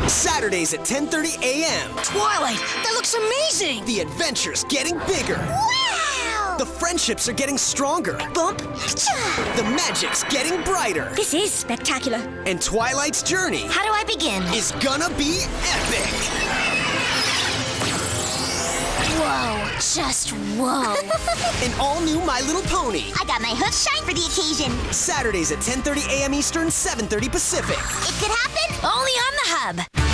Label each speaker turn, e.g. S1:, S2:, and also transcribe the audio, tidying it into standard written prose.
S1: Saturdays at 10:30 a.m.
S2: Twilight, that looks amazing!
S1: The adventure's getting bigger.
S3: Wow!
S1: The friendships are getting stronger.
S2: Bump!
S1: The magic's getting brighter.
S3: This is spectacular.
S1: And Twilight's journey
S3: How do I begin?
S1: is gonna be epic.
S3: Whoa, just whoa.
S1: An all-new My Little Pony.
S3: I got my hoof shine for the occasion.
S1: Saturdays at 10:30 a.m. Eastern, 7:30 Pacific.
S3: It could happen only on the Hub.